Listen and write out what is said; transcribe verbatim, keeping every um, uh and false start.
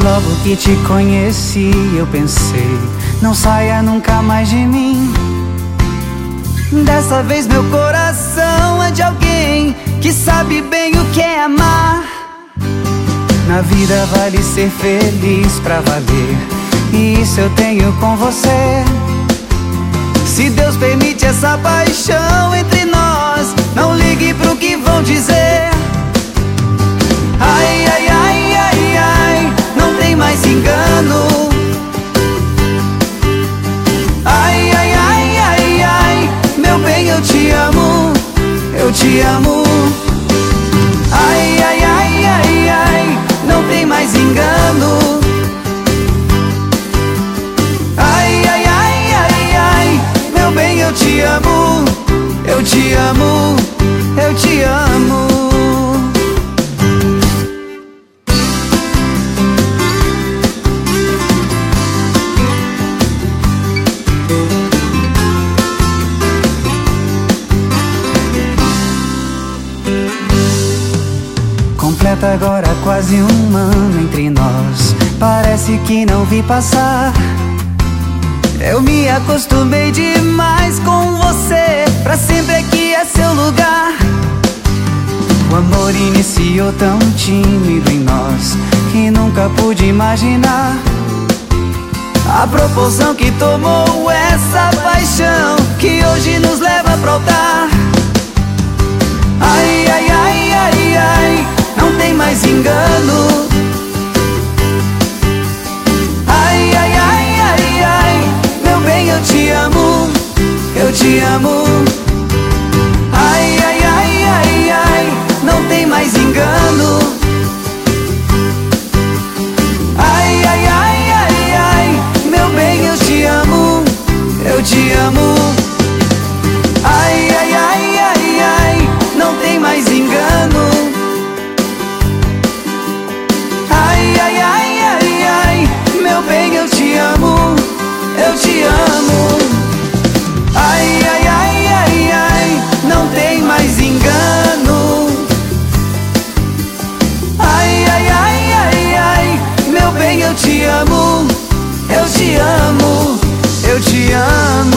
Logo que te conheci, eu pensei, não saia nunca mais de mim. Dessa vez meu coração é de alguém que sabe bem o que é amar. Na vida vale ser feliz pra valer, e isso eu tenho com você. Se Deus permite essa paixão entre nós, não ligue pro que vão dizer. Ai, ai, ai, ai, ai, não tem mais engano. Ai, ai, ai, ai, ai, meu bem, eu te amo, eu te amo. Ai, ai, ai, ai, ai, não tem mais engano. Ai, ai, ai, ai, ai, meu bem, eu te amo, eu te amo, eu te amo. Completa agora quase um ano entre nós, parece que não vi passar. Eu me acostumei demais com você, pra sempre aqui é seu lugar. O amor iniciou tão tímido em nós, que nunca pude imaginar a proporção que tomou essa paixão, que hoje nos leva pro altar. Ai, ai, ai, ai, ai, não tem mais engano. Ai, ai, ai, ai, ai, meu bem, eu te amo, eu te amo. Ai, ai, ai, ai, ai, não tem mais engano. Ai, ai, ai, ai, ai, meu bem, eu te amo, eu te amo. Ai, ai, ai, ai, ai, não tem mais engano. Ai, ai, ai, ai, ai, meu bem, eu te amo, eu te amo. Ai, ai, ai, ai, ai, não tem mais engano. Ai, ai, ai, ai, ai, meu bem, eu te amo, eu te amo, eu te amo.